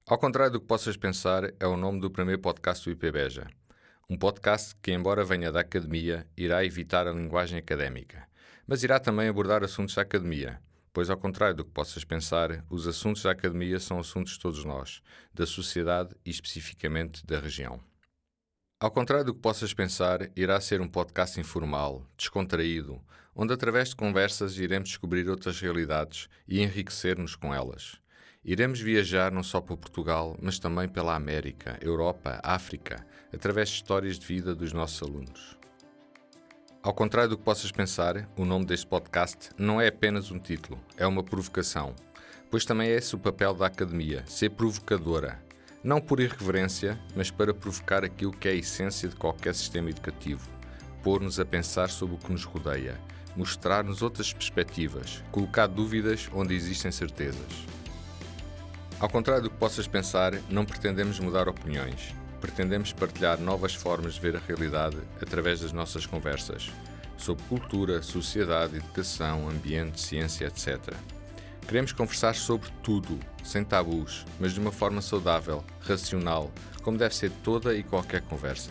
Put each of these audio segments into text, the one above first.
Ao contrário do que possas pensar, é o nome do primeiro podcast do IPBeja. Um podcast que, embora venha da academia, irá evitar a linguagem académica, mas irá também abordar assuntos da academia, pois, ao contrário do que possas pensar, os assuntos da academia são assuntos de todos nós, da sociedade e especificamente da região. Ao contrário do que possas pensar, irá ser um podcast informal, descontraído, onde através de conversas iremos descobrir outras realidades e enriquecer-nos com elas. Iremos viajar não só por Portugal, mas também pela América, Europa, África, através de histórias de vida dos nossos alunos. Ao contrário do que possas pensar, o nome deste podcast não é apenas um título, é uma provocação, pois também é esse o papel da academia, ser provocadora. Não por irreverência, mas para provocar aquilo que é a essência de qualquer sistema educativo, pôr-nos a pensar sobre o que nos rodeia, mostrar-nos outras perspectivas, colocar dúvidas onde existem certezas. Ao contrário do que possas pensar, não pretendemos mudar opiniões. Pretendemos partilhar novas formas de ver a realidade através das nossas conversas, sobre cultura, sociedade, educação, ambiente, ciência, etc. Queremos conversar sobre tudo, sem tabus, mas de uma forma saudável, racional, como deve ser toda e qualquer conversa.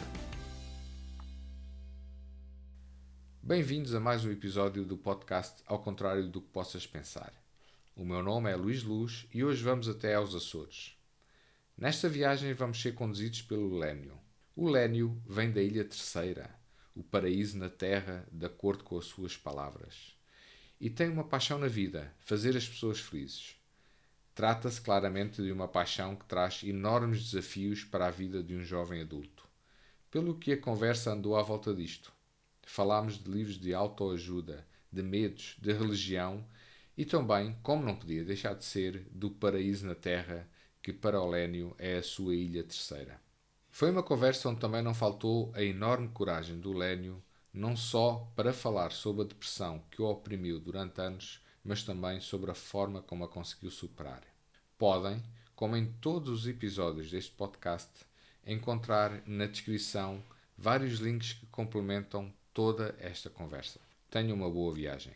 Bem-vindos a mais um episódio do podcast Ao contrário do que possas pensar. O meu nome é Luís Luz e hoje vamos até aos Açores. Nesta viagem vamos ser conduzidos pelo Lénio. O Lénio vem da Ilha Terceira, o paraíso na terra, de acordo com as suas palavras. E tem uma paixão na vida, fazer as pessoas felizes. Trata-se claramente de uma paixão que traz enormes desafios para a vida de um jovem adulto. Pelo que a conversa andou à volta disto. Falámos de livros de autoajuda, de medos, de religião e também, como não podia deixar de ser, do paraíso na terra, que para o Lénio é a sua Ilha Terceira. Foi uma conversa onde também não faltou a enorme coragem do Lénio, não só para falar sobre a depressão que o oprimiu durante anos, mas também sobre a forma como a conseguiu superar. Podem, como em todos os episódios deste podcast, encontrar na descrição vários links que complementam toda esta conversa. Tenham uma boa viagem.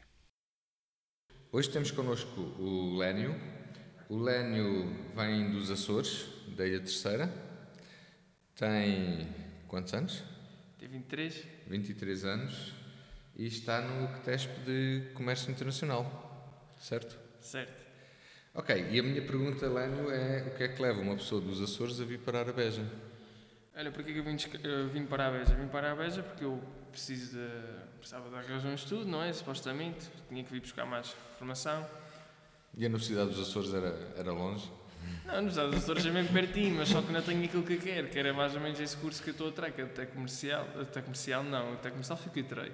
Hoje temos connosco o Lénio. O Lénio vem dos Açores, da Ilha Terceira. Tem quantos anos? Tem 23. 23 anos e está no CTESP de Comércio Internacional, certo? Certo. Ok, e a minha pergunta, Lénio, é o que é que leva uma pessoa dos Açores a vir para a Arabeja? Olha, porquê que eu vim para a Beja? Vim para a Beja porque eu precisava de arranjar um estudo, não é? Supostamente, tinha que vir buscar mais formação. E a Universidade dos Açores era longe? Não, nos Estados Açores é mesmo pertinho, mas só que não tenho aquilo que eu quero, que era mais ou menos esse curso que eu estou a tirar, que é até comercial fico e terei.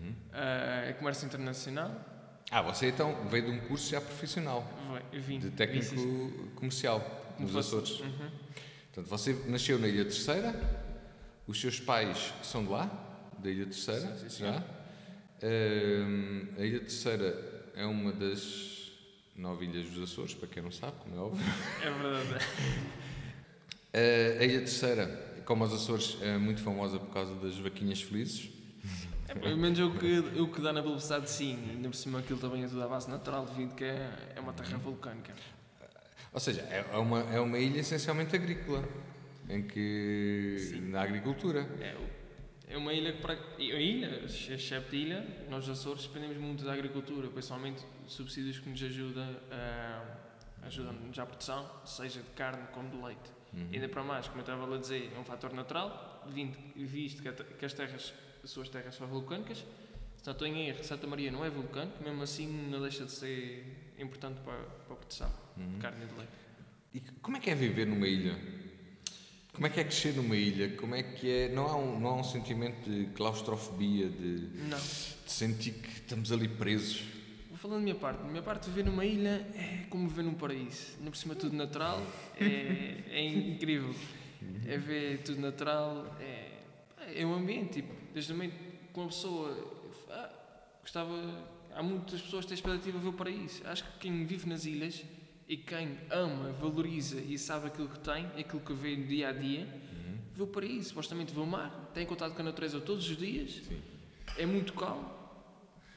É comércio internacional. Você então veio de um curso já profissional, Eu vim. de técnico comercial, nos Açores. Portanto, você nasceu na Ilha Terceira, os seus pais são de lá, da Ilha Terceira, Sim. já. A Ilha Terceira é uma das 9 ilhas dos Açores, para quem não sabe, como é óbvio. É verdade. A Ilha Terceira, como os Açores, é muito famosa por causa das vaquinhas felizes. Pelo menos o que dá na velocidade, sim. Ainda por cima aquilo também é tudo à base natural, devido que é uma terra vulcânica. Ou seja, é uma ilha essencialmente agrícola, em que Sim. na agricultura. É uma ilha excepto ilha, nós Açores dependemos muito da agricultura, principalmente de subsídios que nos ajudam-nos à produção, seja de carne como de leite. Ainda para mais, como eu estava a dizer, é um fator natural, visto que as suas terras são vulcânicas. Se não estou em erro, Santa Maria não é vulcânico, mesmo assim não deixa de ser importante para a produção de carne e de leite. E como é que é viver numa ilha? Como é que é crescer numa ilha? Como é que é? Não há um sentimento de claustrofobia, de sentir que estamos ali presos? Vou falando da minha parte. Da minha parte, viver numa ilha é como viver num paraíso. Ainda por cima, tudo natural. É incrível. É ver tudo natural. É um ambiente. Tipo, desde o momento que uma pessoa gostava. Há muitas pessoas que têm expectativa de ver o paraíso. Acho que quem vive nas ilhas e quem ama, valoriza e sabe aquilo que tem, aquilo que vê no dia a dia, vê o paraíso. Supostamente vê o mar, tem contato com a natureza todos os dias. Sim. É muito calmo.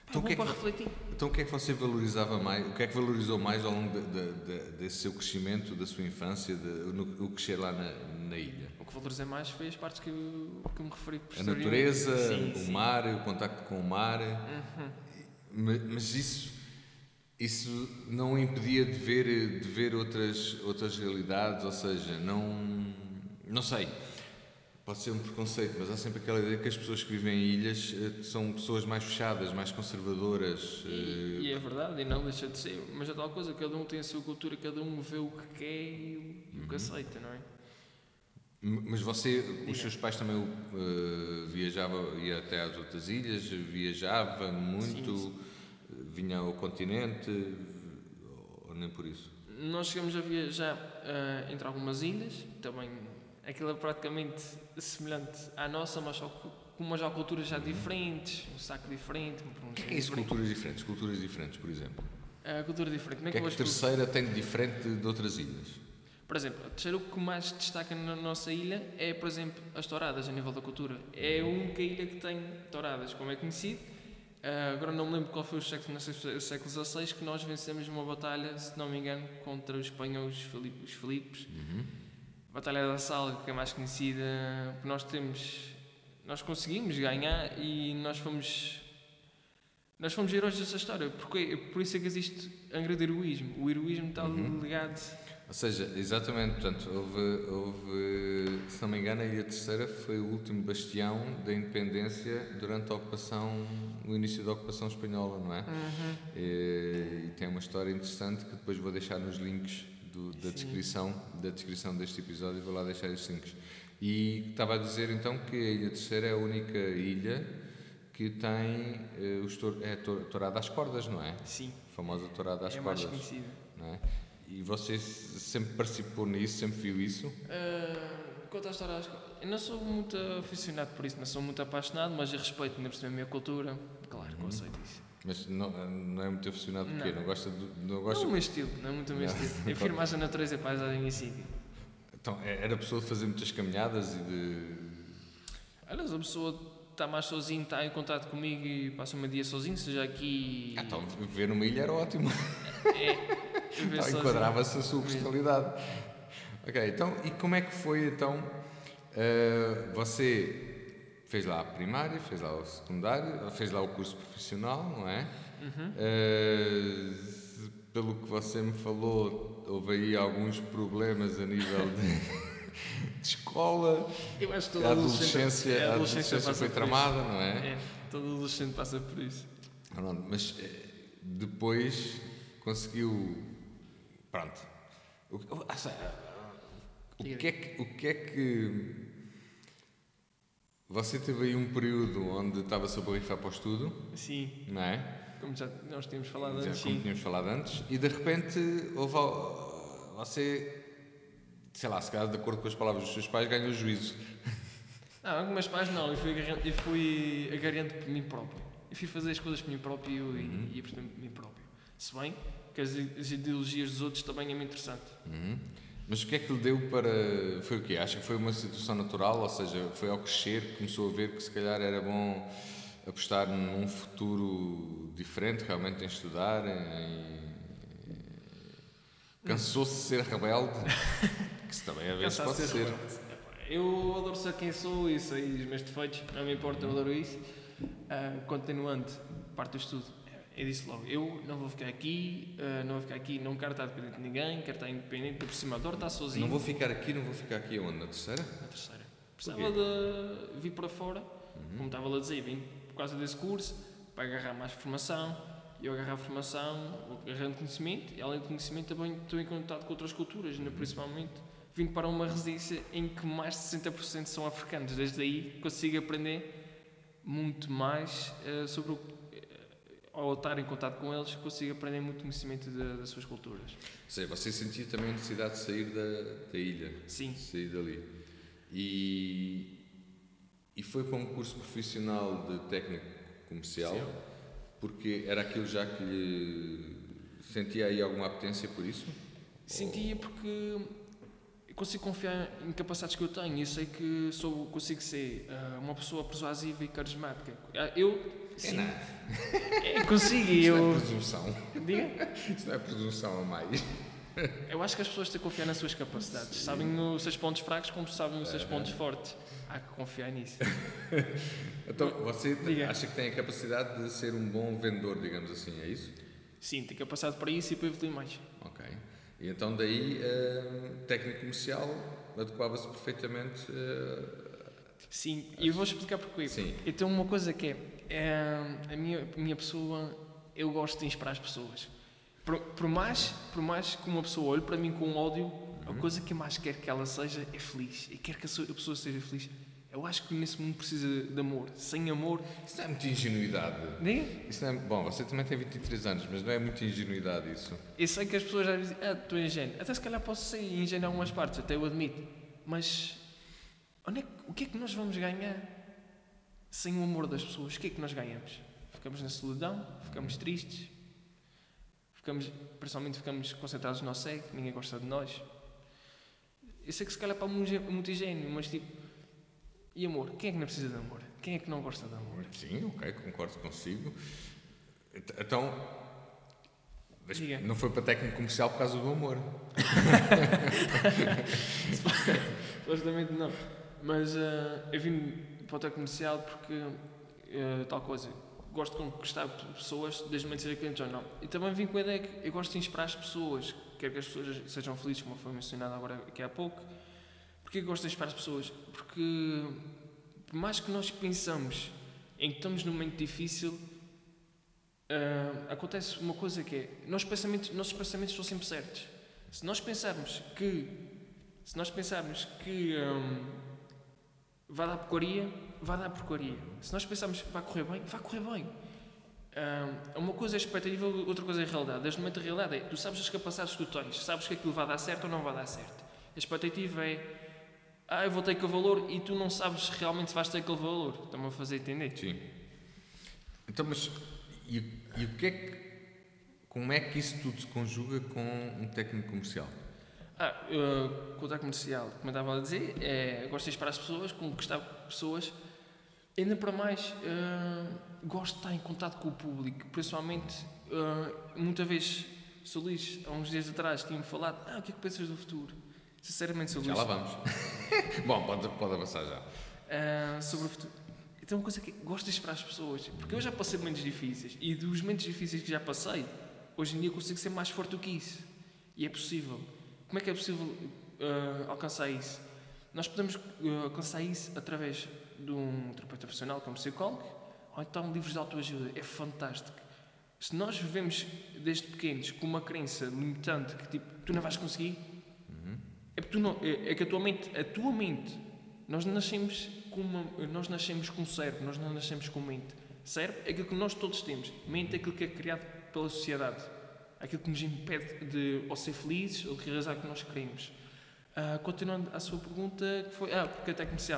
É bom para refletir. Então o que é que você valorizava mais? O que é que valorizou mais ao longo desse seu crescimento, da sua infância, no crescer lá na ilha? O que valorizei mais foi as partes que me referi A posteriormente. natureza, Sim, o sim. mar, o contacto com o mar. Uhum. Mas isso não o impedia de ver outras realidades, ou seja, não sei, pode ser um preconceito, mas há sempre aquela ideia que as pessoas que vivem em ilhas são pessoas mais fechadas, mais conservadoras. E é verdade, e não deixa de ser. Mas é tal coisa, cada um tem a sua cultura, cada um vê o que quer e o que aceita, não é? Mas os seus pais também viajavam, ia até às outras ilhas, viajava muito, Sim. vinha ao continente, ou nem por isso? Nós chegamos a viajar entre algumas ilhas, também aquilo é praticamente semelhante à nossa, mas só com umas culturas já diferentes, um saco diferente. O que é isso, culturas diferentes? Culturas diferentes, por exemplo. Cultura diferente. O que é que a terceira tem de diferente de outras ilhas? Por exemplo, a terceira, o que mais destaca na nossa ilha é, por exemplo, as touradas a nível da cultura. É a única ilha que tem touradas, como é conhecido. Agora não me lembro qual foi o século XVI que nós vencemos uma batalha, se não me engano, contra os espanhóis, os Filipes. Batalha da Sal, que é mais conhecida, nós conseguimos ganhar e nós fomos heróis dessa história. Por isso é que existe a grande heroísmo. O heroísmo está ligado. Ou seja, exatamente, portanto, houve, se não me engano, a Ilha Terceira foi o último bastião da independência durante o início da ocupação espanhola, não é? E tem uma história interessante que depois vou deixar nos links da descrição deste episódio, vou lá deixar estes links. E estava a dizer então que a Ilha Terceira é a única ilha que tem tourada às cordas, não é? Sim. A famosa tourada às cordas. É mais conhecida. Não é? E você sempre participou nisso, sempre viu isso? Quanto à história, eu não sou muito aficionado por isso, não sou muito apaixonado, mas eu respeito ainda por cima a minha cultura, claro que eu aceito isso. Mas não é muito aficionado do quê? Não gosta Não é o meu estilo, não é muito o meu estilo. Eu prefiro mais a natureza e a paisagem em si. Então, era pessoa de fazer muitas caminhadas e de... Aliás, a pessoa está mais sozinho, está em contato comigo e passa o meu dia sozinho, seja aqui... Então, viver numa ilha era ótimo. Então, enquadrava-se a sua personalidade. Ok, então, e como é que foi, então, você fez lá a primária, fez lá o secundário, fez lá o curso profissional, não é? Pelo que você me falou, houve aí alguns problemas a nível de escola. Eu acho que toda a adolescência foi tramada, não é? Todo adolescente passa por isso. Mas depois conseguiu... Pronto. O que é que... Você teve aí um período onde estava a borrifar para o estudo. Sim. Não é? Como já nós tínhamos falado antes. Como tínhamos falado antes. E de repente você... Sei lá, se calhar de acordo com as palavras dos seus pais, ganhou o juízo. Não, com meus pais não. Eu fui agarrando por mim próprio. Eu fui fazer as coisas por mim próprio e por mim próprio. Se bem que as ideologias dos outros também é muito interessante. Mas o que é que lhe deu para... Foi o quê? Acha que foi uma situação natural? Ou seja, foi ao crescer que começou a ver que se calhar era bom apostar num futuro diferente, realmente em estudar, Cansou-se de ser rebelde? Que também às vezes pode ser. Eu adoro ser quem sou e sei os meus defeitos, não me importa, eu adoro isso. Continuando, parte do estudo. Eu disse logo, eu não vou ficar aqui, não quero estar dependente de ninguém, quero estar independente, por cima adoro estar sozinho. Não vou ficar aqui onde? Na terceira? Na terceira. Precisava de vir para fora, como estava a dizer, vim por causa desse curso, para agarrar mais formação, eu agarrar a formação, agarrando conhecimento, e além de conhecimento também estou em contato com outras culturas, principalmente vim para uma residência em que mais de 60% são africanos, desde aí consigo aprender muito mais sobre o ao estar em contato com eles, consigo aprender muito conhecimento das suas culturas. Ou seja, você sentia também a necessidade de sair da ilha? Sim. Sair dali. E foi para um curso profissional de técnico comercial, sim, porque era aquilo já que lhe... Sentia aí alguma apetência por isso? Sentia porque, eu consigo confiar em capacidades que eu tenho. Eu sei que consigo ser uma pessoa persuasiva e carismática. Sim, consigo. Isto não é presunção. Diga? Isto não é presunção a mais. Eu acho que as pessoas têm que confiar nas suas capacidades. Sabem os seus pontos fracos como sabem os seus pontos fortes. Há que confiar nisso. Então, você acha que tem a capacidade de ser um bom vendedor, digamos assim, é isso? Sim, tenho capacidade para isso e para evoluir mais. Ok. E então daí, técnico comercial adequava-se perfeitamente... Sim, e eu vou explicar porquê. Sim. Eu tenho uma coisa que a minha pessoa, eu gosto de inspirar as pessoas. Por mais que uma pessoa olhe para mim com ódio, a coisa que eu mais quero que ela seja é feliz. E quero que a pessoa seja feliz. Eu acho que nesse mundo precisa de amor. Sem amor... Isso não é muita ingenuidade. Isso não é... Bom, você também tem 23 anos, mas não é muita ingenuidade isso. Eu sei que as pessoas já dizem, estou ingênuo. Até se calhar posso ser ingênuo em algumas partes, até eu admito. Mas o que é que nós vamos ganhar sem o amor das pessoas? O que é que nós ganhamos? Ficamos na solidão? Ficamos tristes? Principalmente ficamos concentrados no nosso ego, ninguém gosta de nós. Eu sei que se calhar para muito ingênuo, mas tipo, e amor? Quem é que não precisa de amor? Quem é que não gosta de amor? Sim, ok, concordo consigo. Então, não foi para técnico comercial por causa do amor. Supostamente não. Mas eu vim para o técnico comercial porque, tal coisa, gosto de conquistar pessoas, desde o momento que seja cliente ou não. E também vim com a ideia que eu gosto de inspirar as pessoas. Quero que as pessoas sejam felizes, como foi mencionado agora aqui há pouco. Porquê eu gosto de inspirar as pessoas? Porque, por mais que nós pensamos em que estamos num momento difícil, acontece uma coisa que é, nossos pensamentos estão sempre certos. Se nós pensarmos que vai dar porcaria, vai dar porcaria. Se nós pensarmos que vai correr bem, vai correr bem. Uma coisa é expectativa, outra coisa é a realidade. Desde o momento da realidade tu sabes as capacidades que tu tens, sabes que aquilo vai dar certo ou não vai dar certo. A expectativa é, eu vou ter aquele valor e tu não sabes realmente se vais ter aquele valor. Estão-me a fazer entender? Sim. Então, mas e o que é que... Como é que isso tudo se conjuga com um técnico comercial? Com o técnico comercial, como eu estava a dizer, gosto de inspirar as pessoas, conquistar pessoas. Ainda para mais, gosto de estar em contato com o público. Principalmente, muitas vezes, sou Luís, há uns dias atrás, tinha-me falado, o que é que pensas do futuro? Sinceramente, sou Luís. Já lá vamos. Bom, pode avançar já. Sobre o futuro. Então, uma coisa que gosto de inspirar as pessoas, porque eu já passei momentos difíceis, e dos momentos difíceis que já passei, hoje em dia consigo ser mais forte do que isso. E é possível. Como é que é possível alcançar isso? Nós podemos alcançar isso através de um terapeuta profissional como psicólogo, ou então livros de autoajuda. É fantástico. Se nós vivemos desde pequenos com uma crença limitante que tipo, tu não vais conseguir, é que a tua mente, nós nascemos com um cérebro, nós não nascemos com mente. Cérebro é aquilo que nós todos temos. Mente é aquilo que é criado pela sociedade. Aquilo que nos impede de ou ser felizes ou de realizar o que nós queremos. Continuando a sua pergunta, que foi... porque é técnico comercial.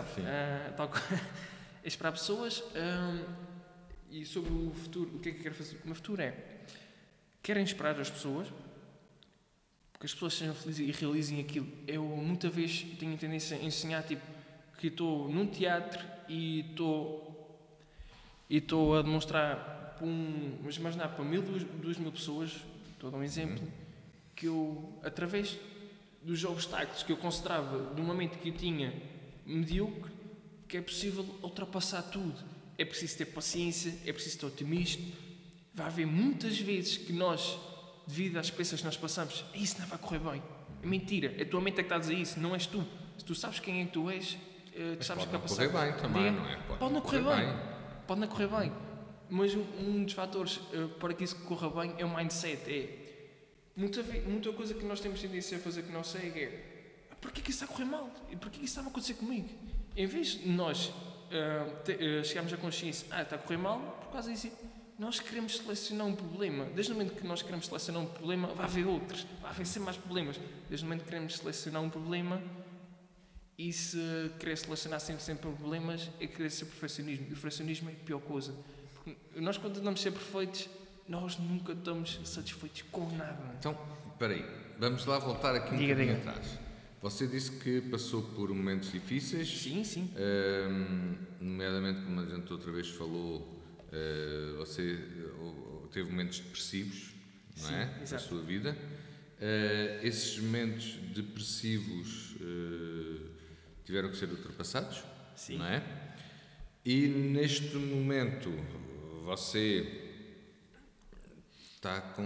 É esperar pessoas. E sobre o futuro, o que é que eu quero fazer? O meu futuro quero inspirar as pessoas, porque as pessoas sejam felizes e realizem aquilo. Eu, muita vez, tenho a tendência a ensinar, tipo, que estou num teatro e estou a demonstrar mas imaginar para 2.000 pessoas, estou a dar um exemplo, que eu, através dos obstáculos que eu considerava de uma mente que eu tinha medíocre, que é possível ultrapassar tudo. É preciso ter paciência, é preciso ter otimismo. Vai haver muitas vezes que nós, devido às experiências que nós passamos, isso não vai correr bem. É mentira, é a tua mente é que está a dizer isso, não és tu. Se tu sabes quem é que tu és, tu sabes que vai passar. Pode não correr bem também, não é? Pode não correr bem. Pode não correr bem. Mas um dos fatores para que isso corra bem é o mindset. Muita coisa que nós temos tendência a fazer que não segue porquê que isso está a correr mal? E porquê que isso estava a acontecer comigo? Em vez de nós chegarmos à consciência, está a correr mal, por causa disso, nós queremos selecionar um problema. Desde o momento que nós queremos selecionar um problema, vai haver outros, vai haver sempre mais problemas. Desde o momento que queremos selecionar um problema, e se querer selecionar sempre problemas, é querer ser perfeccionismo. E o perfeccionismo é a pior coisa. Porque nós, quando tentamos ser perfeitos, nós nunca estamos satisfeitos com nada. Então, espera aí, vamos lá voltar aqui um bocadinho atrás. Você disse que passou por momentos difíceis. Sim. Nomeadamente, como a gente outra vez falou, você teve momentos depressivos, não é? Sim, Na exato. sua vida. Esses momentos depressivos tiveram que ser ultrapassados, Sim. não é? E neste momento você está com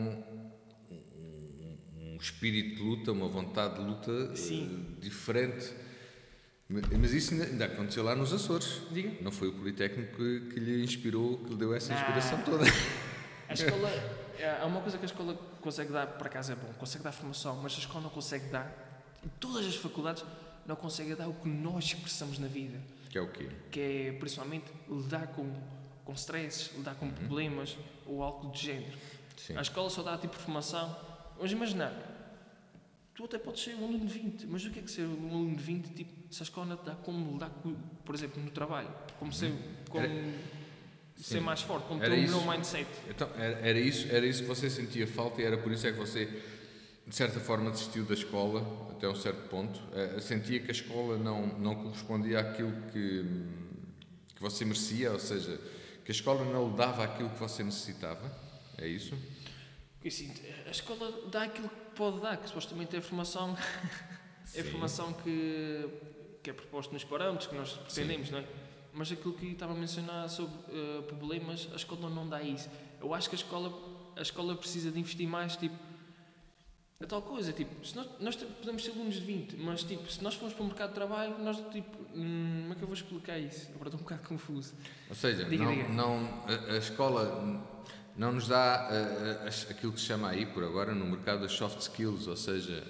um espírito de luta, uma vontade de luta diferente. Mas isso ainda aconteceu lá nos Açores. Diga. Não foi o Politécnico que lhe inspirou, que lhe deu essa inspiração toda. A escola, há uma coisa que a escola consegue dar, por acaso é bom, consegue dar formação, mas a escola não consegue dar, todas as faculdades não conseguem dar o que nós expressamos na vida. Que é o quê? Que é, principalmente, lidar com stresses, lidar com problemas ou algo do género. Sim. A escola só dá tipo de formação. Vamos imaginar, tu até podes ser um aluno de 20, mas o que é ser um aluno de 20, tipo, se a escola não te dá como lidar, por exemplo, no trabalho, como ser mais forte, como ter um melhor mindset. Então, era isso que você sentia falta e era por isso é que você, de certa forma, desistiu da escola até um certo ponto. Sentia que a escola não correspondia àquilo que você merecia, ou seja, que a escola não lhe dava aquilo que você necessitava. É isso? Porque assim, a escola dá aquilo que pode dar, que supostamente é a formação, é a formação que é proposta nos parâmetros que nós pretendemos, não é? Mas aquilo que estava a mencionar sobre problemas, a escola não dá isso. Eu acho que a escola precisa de investir mais, tipo, a tal coisa, tipo, se nós podemos ser alunos de 20, mas tipo, se nós formos para o mercado de trabalho, nós tipo, como é que eu vou explicar isso? Agora estou um bocado confuso. Ou seja, Diga. a escola não nos dá aquilo que se chama aí, por agora, no mercado, as soft skills, ou seja,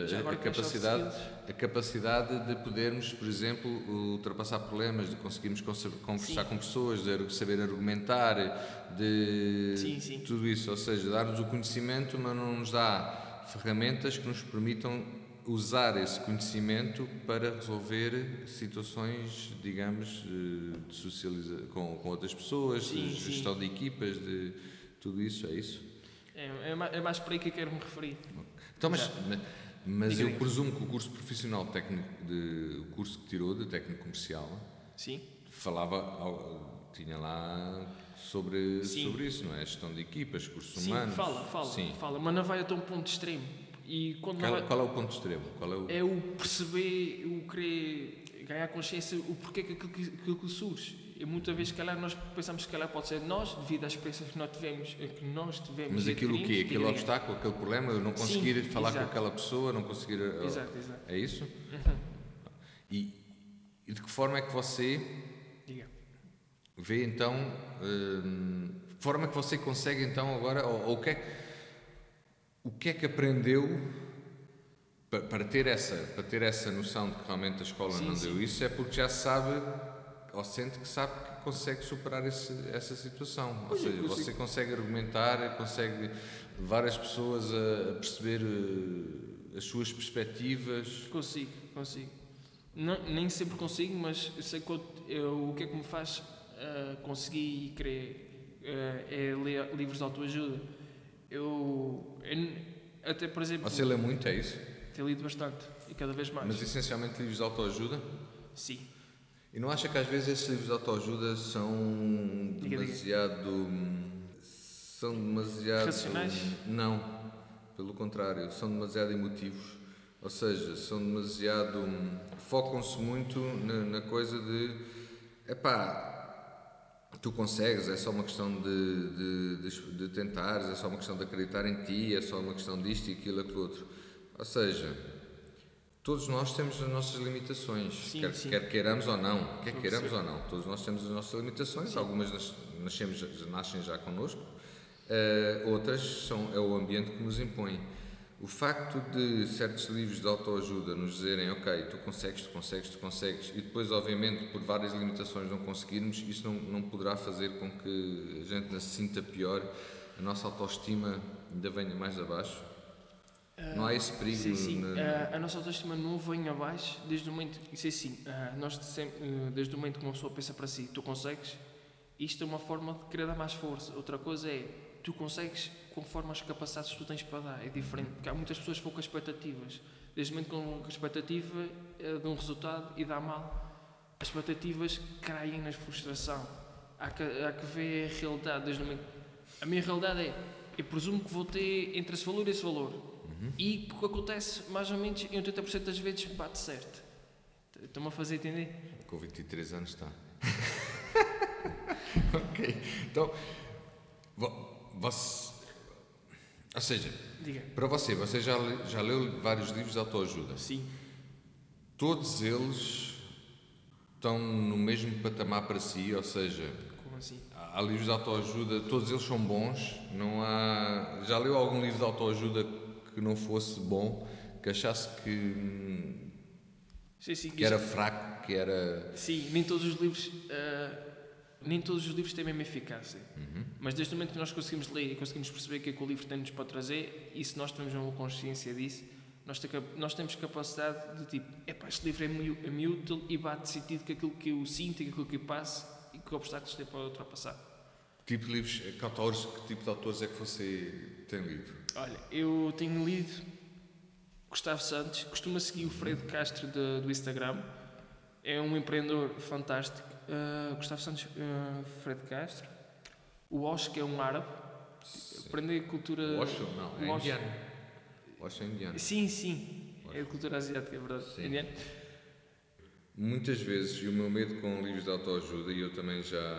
a capacidade de podermos, por exemplo, ultrapassar problemas, de conseguirmos conversar com pessoas, de saber argumentar, de tudo isso. Ou seja, dar-nos o conhecimento, mas não nos dá ferramentas que nos permitam usar esse conhecimento para resolver situações, digamos, de socialização com outras pessoas, de gestão de equipas, de tudo isso, é isso? É mais para aí que eu quero me referir. Então, mas eu presumo que o curso profissional técnico, o curso que tirou de técnico comercial, tinha lá sobre isso, não é? Gestão de equipas, cursos humanos. Fala, mas não vai até um ponto extremo. E qual é o ponto extremo? É o perceber, o querer ganhar consciência, o porquê que aquilo surge. E muitas vezes, calhar, nós pensamos que calhar pode ser nós, devido às experiências que nós tivemos. Mas aquilo o quê? Aquele obstáculo, aquele problema, eu não conseguir falar com aquela pessoa, não conseguir... Exato. É isso? E de que forma é que você vê então... de que forma é que você consegue então agora... Ou o que é que aprendeu para ter essa noção de que realmente a escola não deu isso? É porque já sabe, ou sente que sabe que consegue superar essa situação. Ou seja, você consegue argumentar, consegue levar as pessoas a perceber as suas perspectivas. Consigo. Nem sempre consigo, mas eu sei que o que é que me faz conseguir e querer é ler livros de autoajuda. Até, por exemplo... Você lê muito, é isso? Tenho lido bastante, e cada vez mais. Mas essencialmente livros de autoajuda? Sim. E não acha que às vezes esses livros de autoajuda são demasiado... São demasiado... Racionais? Não, pelo contrário, são demasiado emotivos. Ou seja, são demasiado... Focam-se muito na coisa de... Tu consegues, é só uma questão de tentares, é só uma questão de acreditar em ti, é só uma questão disto e aquilo, aquilo outro. Ou seja, todos nós temos as nossas limitações, quer queiramos ou não, todos nós temos as nossas limitações, algumas nascem já connosco, outras é o ambiente que nos impõe. O facto de certos livros de autoajuda nos dizerem, ok, tu consegues, e depois, obviamente, por várias limitações não conseguirmos, isso não poderá fazer com que a gente se sinta pior, a nossa autoestima ainda venha mais abaixo. Não há esse perigo? A nossa autoestima não vem abaixo desde o momento... Isso é assim, desde o momento que uma pessoa pensa para si, tu consegues, isto é uma forma de querer dar mais força. Outra coisa é, tu consegues conforme as capacidades que tu tens para dar, é diferente, porque há muitas pessoas com poucas expectativas. Desde o momento com a expectativa de um resultado e dá mal, as expectativas caem na frustração. Há que ver a realidade. Desde o momento... A minha realidade é, eu presumo que vou ter entre esse valor e esse valor. E o que acontece, mais ou menos, em 80% das vezes bate certo. Estão-me a fazer entender? Com 23 anos está. Ok. Então, você... Ou seja, Diga. para você já leu vários livros de autoajuda? Sim. Todos eles estão no mesmo patamar para si, ou seja, Como assim? há livros de autoajuda, todos eles são bons, não há... Já leu algum livro de autoajuda que não fosse bom, que achasse que era fraco, que era... Sim, nem todos os livros têm a mesma eficácia. Mas desde o momento que nós conseguimos ler e conseguimos perceber o que é que o livro tem-nos para trazer, e se nós temos uma consciência disso, nós temos capacidade de tipo, este livro é útil e bate sentido com aquilo que eu sinto e com aquilo que eu passo e que obstáculos tem para ultrapassar. Que tipo de livros, que tipo de autores é que você tem lido? Olha, eu tenho lido Gustavo Santos, costumo seguir o Fred Castro do Instagram, é um empreendedor fantástico. Gustavo Santos, Fred Castro, o Osho, que é um árabe, aprender cultura... O Osho não, é indiano. O Osho é indiano. Sim, é de cultura asiática, é verdade. Sim. Indiano. Muitas vezes, e o meu medo com livros de autoajuda, e eu também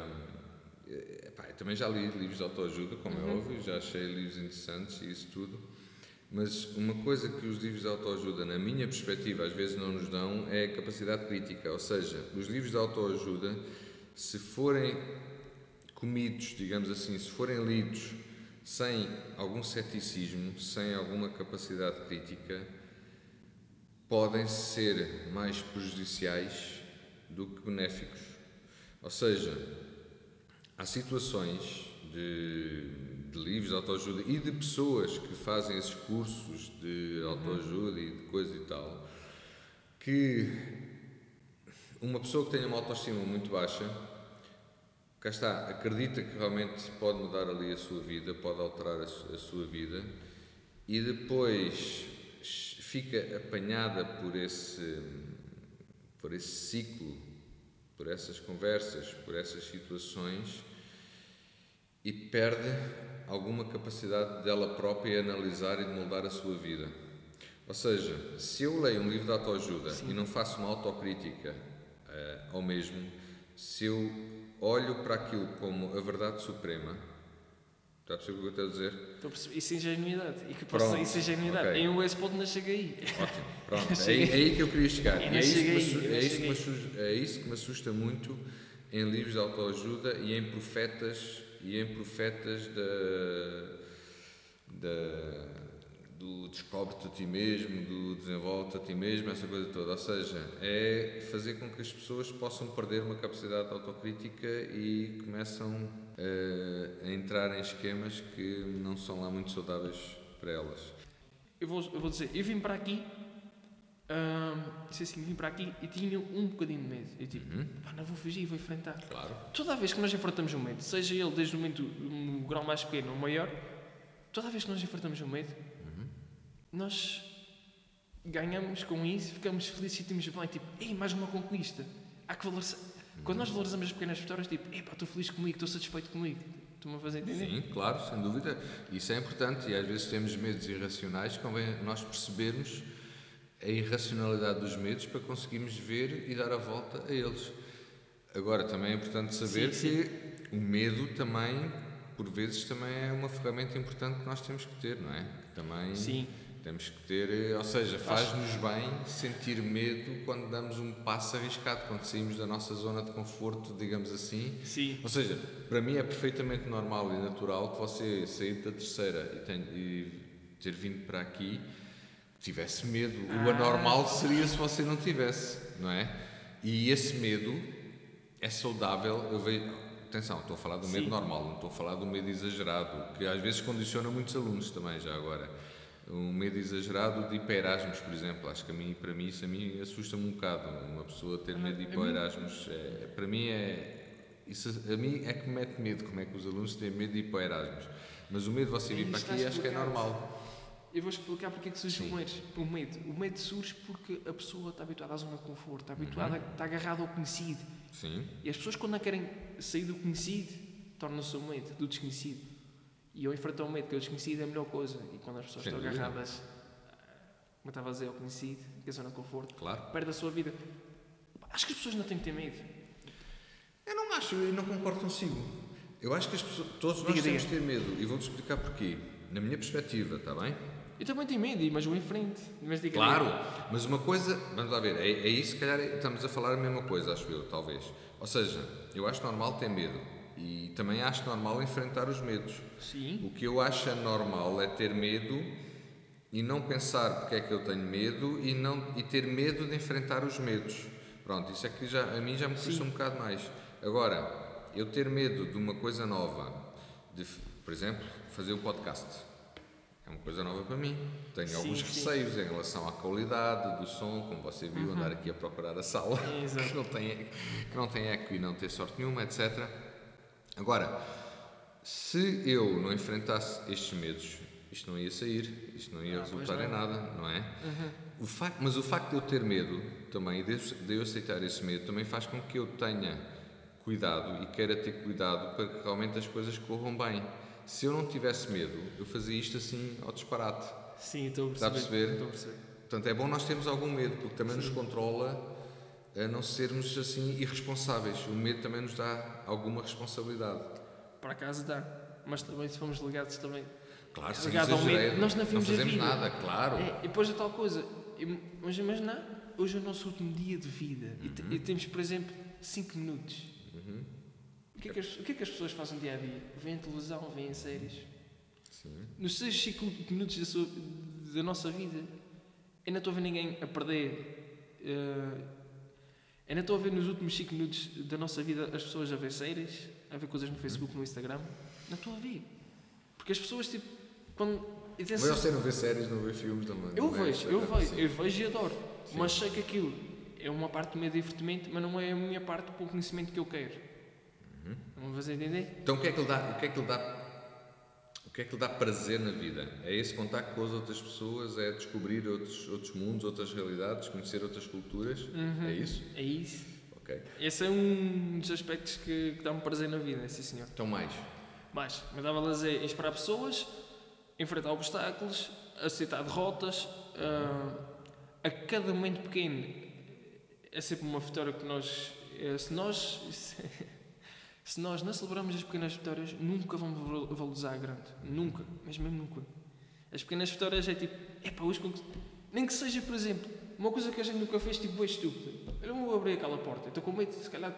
já li livros de autoajuda, como é óbvio, já achei livros interessantes e isso tudo, mas uma coisa que os livros de autoajuda, na minha perspectiva, às vezes não nos dão é a capacidade crítica, ou seja, os livros de autoajuda, se forem comidos, digamos assim, se forem lidos sem algum ceticismo, sem alguma capacidade crítica, podem ser mais prejudiciais do que benéficos. Ou seja, há situações de livros de autoajuda e de pessoas que fazem esses cursos de autoajuda e de coisa e tal, que uma pessoa que tenha uma autoestima muito baixa, cá está, acredita que realmente pode mudar ali a sua vida, pode alterar a sua vida, e depois fica apanhada por esse ciclo, por essas conversas, por essas situações, e perde alguma capacidade dela própria de analisar e de moldar a sua vida. Ou seja, se eu leio um livro de autoajuda e não faço uma autocrítica ao mesmo, se eu olho para aquilo como a verdade suprema, está a perceber o que eu estou a dizer? Estou a perceber. Isso é ingenuidade. E que posso isso é ingenuidade. Okay. Em um esse ponto não cheguei aí. Ótimo, pronto. É aí que eu queria chegar. É isso que me assusta muito em livros de autoajuda e em profetas do descobre-te a ti mesmo, do desenvolve-te a ti mesmo, essa coisa toda. Ou seja, é fazer com que as pessoas possam perder uma capacidade de autocrítica e começam a entrar em esquemas que não são lá muito saudáveis para elas. Eu vou dizer, eu vim para aqui, vim para aqui e tinha um bocadinho de medo. Eu tipo, não vou fugir, vou enfrentar. Claro. Toda vez que nós enfrentamos um medo, seja ele desde o momento um grau mais pequeno ou maior, toda vez que nós enfrentamos um medo, nós ganhamos com isso, ficamos felizes e temos bem, tipo, mais uma conquista. Há que valorizar. Quando nós valorizamos as pequenas vitórias, tipo, estou feliz comigo, estou satisfeito comigo. Estou-me a fazer entender? Sim, claro, sem dúvida. Isso é importante e às vezes temos medos irracionais, convém nós percebermos a irracionalidade dos medos para conseguirmos ver e dar a volta a eles. Agora, também é importante saber que o medo também, por vezes, também é uma ferramenta importante que nós temos que ter, não é? Que também temos que ter, ou seja, faz-nos bem sentir medo quando damos um passo arriscado, quando saímos da nossa zona de conforto, digamos assim. Sim. Ou seja, para mim é perfeitamente normal e natural que você sair da terceira e ter vindo para aqui tivesse medo. O anormal seria se você não tivesse, não é? E esse medo é saudável. Eu vejo, atenção, estou a falar do medo normal, não estou a falar do medo exagerado, que às vezes condiciona muitos alunos também, já agora. Um medo exagerado de hiperasmos, por exemplo. Acho que para mim isso assusta-me um bocado. Uma pessoa ter medo de hiperasmos, para mim isso a mim é que me mete medo, como é que os alunos têm medo de hiperasmos. Mas o medo de você vir para aqui acho que é normal. Eu vou explicar porque é que surge o medo. O medo surge porque a pessoa está habituada à zona de conforto, está habituada, está agarrada ao conhecido. Sim. E as pessoas, quando não querem sair do conhecido, tornam-se o medo do desconhecido. E ao enfrentar o medo, que é o desconhecido, é a melhor coisa. E quando as pessoas estão agarradas, como eu estava a dizer, ao conhecido, que é a zona de conforto, perde a sua vida. Acho que as pessoas não têm que ter medo. Eu não acho, eu não concordo consigo. Eu acho que as pessoas, todos nós temos que ter medo. E vou-te explicar porquê. Na minha perspectiva, está bem? Eu também tenho medo, mas vou em frente. Claro, mas uma coisa, vamos lá ver, é isso, se calhar estamos a falar a mesma coisa, acho eu, talvez. Ou seja, eu acho normal ter medo e também acho normal enfrentar os medos. Sim. O que eu acho anormal é ter medo e não pensar porque é que eu tenho medo e ter medo de enfrentar os medos. Pronto, isso é que a mim já me custa um bocado mais. Agora, eu ter medo de uma coisa nova, de, por exemplo, fazer o podcast. É uma coisa nova para mim. Tenho alguns receios em relação à qualidade do som, como você viu, andar aqui a procurar a sala, que não tem eco e não ter sorte nenhuma, etc. Agora, se eu não enfrentasse estes medos, isto não ia sair, isto não ia resultar em nada, não é? Mas o facto de eu ter medo também, de eu aceitar esse medo, também faz com que eu tenha cuidado e queira ter cuidado para que realmente as coisas corram bem. Se eu não tivesse medo, eu fazia isto assim ao disparate. Sim, estou a perceber. Está a perceber? Estou a perceber. Portanto, é bom nós termos algum medo, porque também nos controla a não sermos assim irresponsáveis. O medo também nos dá alguma responsabilidade. Para acaso dá, mas também se formos ligados também. Claro, se ligado ao medo, nós não fazemos a vida. nada, claro. E depois a tal coisa, mas imagina, hoje é o nosso último dia de vida e temos, por exemplo, 5 minutos. O que é que as pessoas fazem dia a dia? Vêem televisão, vêem séries. Sim. Nos 5 minutos da nossa vida, eu não estou a ver ninguém a perder. Eu não estou a ver nos últimos 5 minutos da nossa vida as pessoas a ver séries, a ver coisas no Facebook, no Instagram. Não estou a ver. Porque as pessoas, tipo, quando. Você não vê séries, não vê filmes também. Eu vejo e adoro. Sim. Mas sei que aquilo é uma parte do meu divertimento, mas não é a minha parte para o conhecimento que eu quero. Não me faz entender? Então o que é que lhe dá prazer na vida? É esse contacto com as outras pessoas, é descobrir outros mundos, outras realidades, conhecer outras culturas? É isso? É isso. Ok. Esse é um dos aspectos que dá-me prazer na vida, sim senhor. Então mais? Me dava prazer inspirar pessoas, enfrentar obstáculos, aceitar derrotas, a cada momento pequeno é sempre uma vitória que nós... Se nós não celebramos as pequenas vitórias, nunca vamos valorizar a grande. Nunca. Mas mesmo nunca. As pequenas vitórias é tipo... hoje nem que seja, por exemplo, uma coisa que a gente nunca fez, tipo, é estúpida. Eu não vou abrir aquela porta. Estou com medo, se calhar,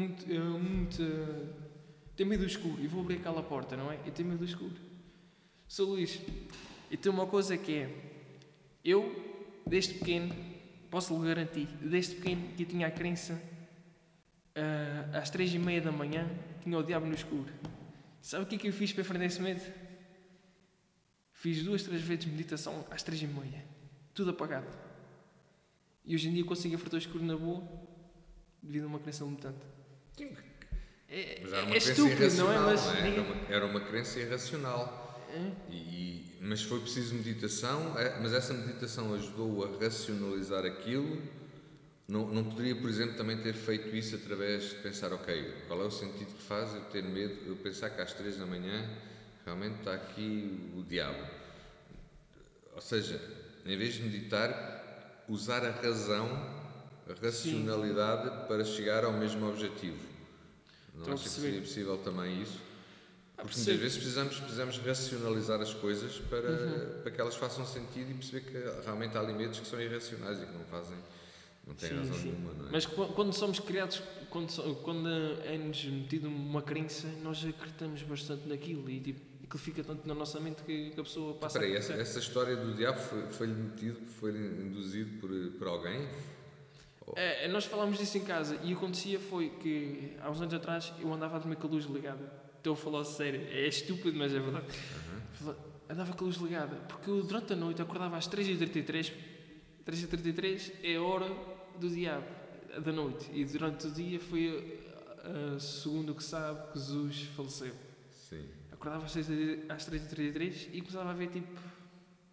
tenho medo do escuro. E vou abrir aquela porta, não é? Eu tenho medo do escuro. Sou Luís. E tem uma coisa que é... Eu, desde pequeno, posso lhe garantir, desde pequeno que eu tinha a crença... às 3h30 da manhã tinha o diabo no escuro. Sabe o que eu fiz para enfrentar esse medo? Fiz 2-3 vezes meditação às 3h30, tudo apagado, e hoje em dia consigo enfrentar o escuro na boa devido a uma crença limitante. Mas era uma crença estúpido, irracional, não é? Mas, não é? Era uma crença irracional. Mas foi preciso meditação, mas essa meditação ajudou a racionalizar aquilo. Não poderia, por exemplo, também ter feito isso através de pensar, ok, qual é o sentido que faz eu ter medo, eu pensar que às 3 da manhã realmente está aqui o diabo. Ou seja, em vez de meditar, usar a razão, a racionalidade para chegar ao mesmo objetivo. Não acho que seria possível também isso? Porque muitas vezes precisamos racionalizar as coisas para que elas façam sentido e perceber que realmente há limites que são irracionais e que não fazem... Não tem razão nenhuma, não é? Mas quando somos criados, quando é-nos metido uma crença, nós acreditamos bastante naquilo e tipo, aquilo fica tanto na nossa mente que a pessoa passa a acreditar. Essa história do diabo foi-lhe metido, foi induzido por alguém? Nós falámos disso em casa e acontecia foi que há uns anos atrás eu andava a dormir com a luz ligada. Estou a falar sério, é estúpido, mas é verdade. Andava com a luz ligada, porque eu, durante a noite acordava às 3h33. 3h33 é a hora do diabo, da noite. E durante o dia foi, segundo o que sabe, que Jesus faleceu. Sim. Acordava às 3h33 e começava a ver, tipo,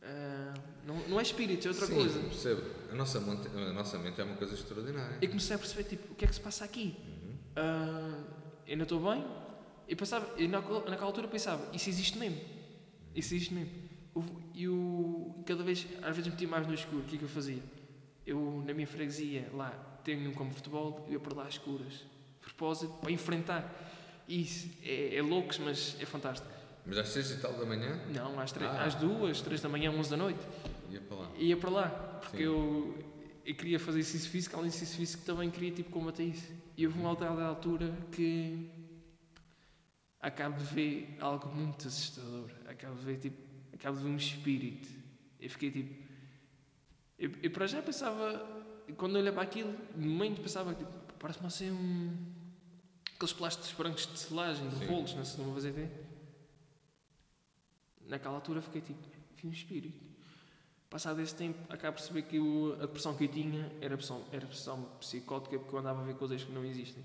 Não é espírito, é outra Sim, coisa. percebo. A nossa mente é uma coisa extraordinária. E comecei a perceber, tipo, o que é que se passa aqui? Eu não estou bem. E naquela altura pensava, isso existe mesmo. Isso existe mesmo. Cada vez, às vezes metia mais no escuro. O que é que eu fazia? Eu, na minha freguesia, lá, tenho um campo de futebol, eu ia para lá às escuras. De propósito, para enfrentar. Isso é louco, mas é fantástico. Mas às 6 e tal da manhã? Não, às 2, 3 da manhã, 11 da noite. Ia para lá, porque eu queria fazer exercício físico, além de exercício físico também queria tipo combater isso. E houve uma altura que acabo de ver algo muito assustador. Acabo de ver um espírito. Eu fiquei tipo... Eu para já pensava, quando eu olhava para aquilo, no momento pensava tipo, parece-me assim aqueles plásticos brancos de selagem, de rolos, não sei se não vou fazer ideia. Naquela altura fiquei tipo, vi um espírito. Passado esse tempo, acabo de perceber que a depressão que eu tinha era depressão psicótica, porque eu andava a ver coisas que não existem.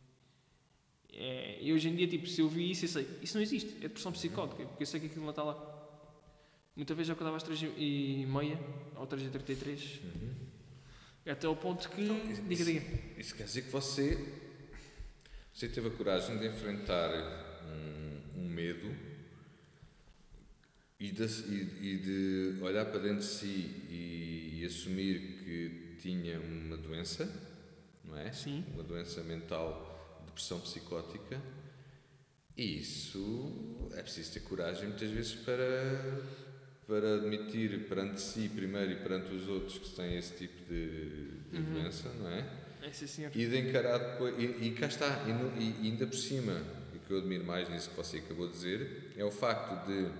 E hoje em dia, tipo, se eu vi isso, eu sei, isso não existe, é depressão psicótica, porque eu sei que aquilo não está lá. Muitas vezes eu acordava às 3h30 ou 3h33, até ao ponto que... Então, diga. Isso quer dizer que você teve a coragem de enfrentar um medo e de olhar para dentro de si e assumir que tinha uma doença, não é? Sim. Uma doença mental, depressão psicótica. E isso é preciso ter coragem muitas vezes para admitir perante si primeiro e perante os outros que têm esse tipo de doença, não é? É sim, senhor. E de encarar depois, e cá está, e ainda por cima, o que eu admiro mais nisso que você acabou de dizer, é o facto de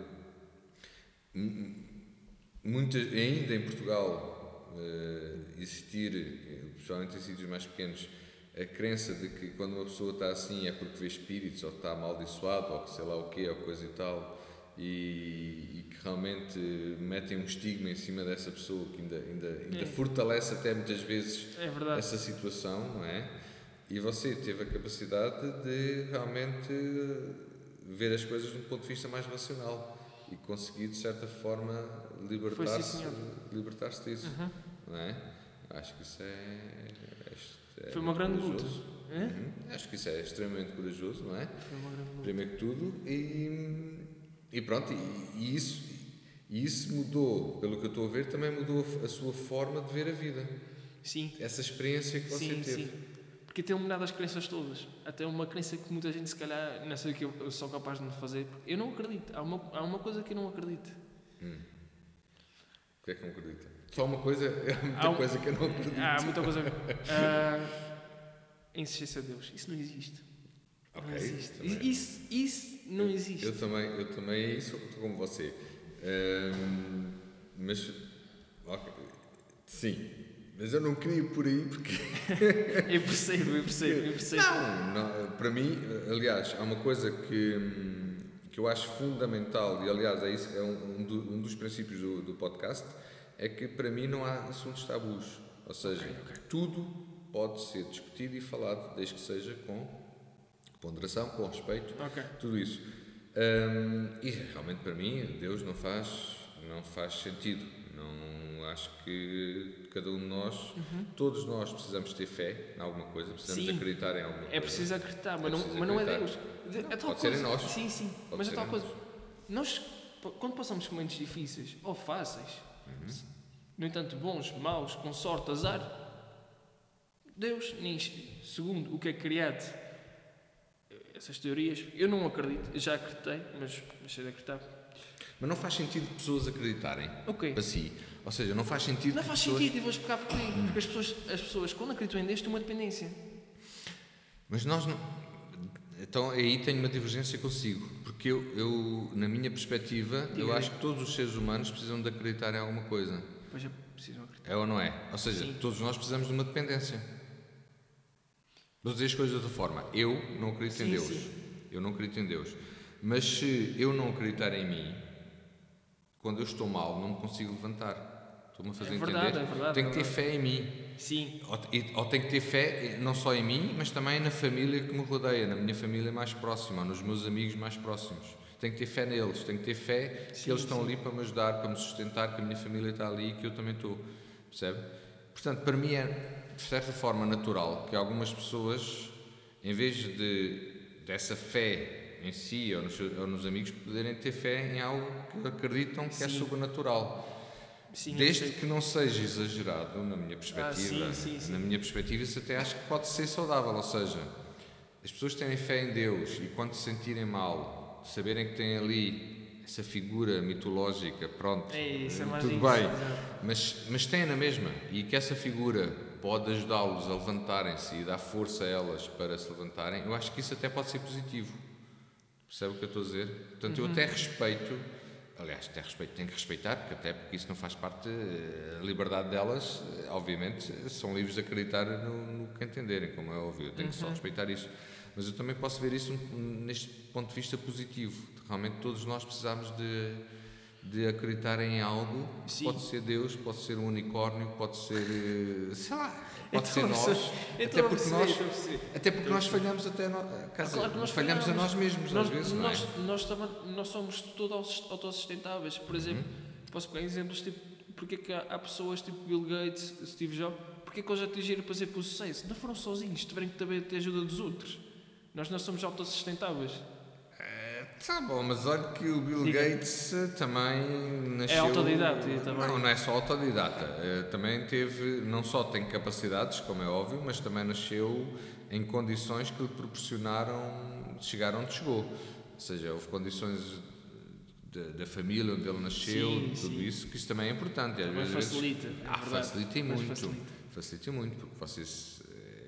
ainda em Portugal existir, principalmente em sítios mais pequenos, a crença de que quando uma pessoa está assim é porque vê espíritos, ou está amaldiçoado, ou que sei lá o quê, ou coisa e tal, e que realmente metem um estigma em cima dessa pessoa que ainda fortalece até muitas vezes essa situação, não é? E você teve a capacidade de realmente ver as coisas de um ponto de vista mais racional e conseguir de certa forma libertar-se disso, não é? Acho que isso foi uma grande luta. Acho que isso é extremamente corajoso, não é? Foi uma grande luta. Primeiro que tudo, e pronto, e isso mudou, pelo que eu estou a ver, também mudou a sua forma de ver a vida. Sim. Essa experiência que você teve. Sim. Porque tem mudado as crenças todas. Até uma crença que muita gente, se calhar, não sei o que eu sou capaz de me fazer. Eu não acredito. Há uma coisa que eu não acredito. O que é que não acredita? Só uma coisa, é muita coisa que eu não acredito. Há muita coisa. A insistência de Deus. Isso não existe. Okay, não existe. Isso não existe. Eu também sou como você. Mas, okay, sim. Mas eu não queria ir por aí porque... eu percebo. Não, para mim, aliás, há uma coisa que eu acho fundamental, e aliás é um dos princípios do podcast, é que para mim não há assuntos tabus. Ou seja, tudo pode ser discutido e falado, desde que seja com ponderação, com respeito, tudo isso. E realmente para mim, Deus não faz sentido. Não acho que cada um de nós, todos nós precisamos ter fé em alguma coisa, precisamos acreditar em alguma coisa. É preciso acreditar, mas não é Deus. Pode ser em nós. Sim. Mas é tal coisa. Nós, quando passamos por momentos difíceis ou fáceis, no entanto bons, maus, com sorte, azar, Deus, segundo o que é criado, essas teorias, eu não acredito, eu já acreditei, mas deixei de acreditar. Mas não faz sentido pessoas acreditarem para si. Ou seja, não faz sentido. Não faz sentido, e vou explicar porquê. Porque as pessoas, quando acreditam em Deus, têm uma dependência. Mas nós não. Então aí tenho uma divergência consigo. Porque eu na minha perspectiva, eu acho que todos os seres humanos precisam de acreditar em alguma coisa. Pois é, precisam acreditar. É ou não é? Ou seja, todos nós precisamos de uma dependência. Vou dizer as coisas de outra forma. Eu não acredito em Deus. Eu não acredito em Deus. Mas se eu não acreditar em mim, quando eu estou mal, não me consigo levantar. Estou-me a fazer entender? É verdade. Tenho que ter fé em mim. Sim. Ou tenho que ter fé não só em mim, mas também na família que me rodeia, na minha família mais próxima, ou nos meus amigos mais próximos. tenho que ter fé neles, tenho que ter fé que eles estão ali para me ajudar, para me sustentar, que a minha família está ali e que eu também estou, percebe? Portanto, para mim é, de certa forma, natural que algumas pessoas, em vez dessa fé em si ou nos amigos, poderem ter fé em algo que acreditam que é sobrenatural. Sim, Desde que não seja exagerado, na minha perspectiva. Sim. Na minha perspectiva, isso até acho que pode ser saudável, ou seja, as pessoas terem fé em Deus e quando se sentirem mal, saberem que têm ali essa figura mitológica, pronto, isso é mais tudo difícil, bem, mas têm na mesma, e que essa figura pode ajudá-los a levantarem-se e dar força a elas para se levantarem, eu acho que isso até pode ser positivo. Percebe o que eu estou a dizer? Portanto, eu até respeito, aliás, tenho que respeitar, porque isso não faz parte, a liberdade delas, obviamente, são livres de acreditar no que entenderem, como é óbvio, eu tenho que só respeitar isso. Mas eu também posso ver isso neste ponto de vista positivo. Realmente todos nós precisamos de acreditar em algo. Pode ser Deus, pode ser um unicórnio, pode ser, sei lá, pode ser nós. Até porque nós falhamos falhamos a nós mesmos às vezes, não é? Nós somos todos autossustentáveis. Por exemplo, posso pegar exemplos tipo, porque é que há pessoas tipo Bill Gates, Steve Jobs, porque é que eles atingiram para ser sucesso? Não foram sozinhos, tiveram que também ter ajuda dos outros. Nós não somos autossustentáveis. Tá bom, mas olha que o Bill Gates também nasceu... É autodidata também. Não é só autodidata. Também não só tem capacidades, como é óbvio, mas também nasceu em condições que lhe proporcionaram chegar onde chegou. Ou seja, houve condições da família onde ele nasceu, tudo isso, que isso também é importante. E às vezes facilita. Facilita muito, porque vocês...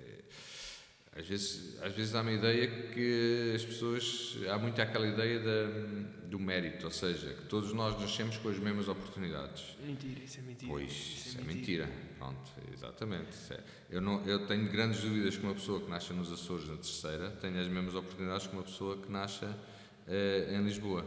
Às vezes dá-me a ideia que as pessoas... Há muito aquela ideia do mérito, ou seja, que todos nós nascemos com as mesmas oportunidades. Mentira, isso é mentira. Pois, isso é mentira. Pronto, exatamente. Eu tenho grandes dúvidas que uma pessoa que nasce nos Açores na terceira tenha as mesmas oportunidades que uma pessoa que nasce em Lisboa.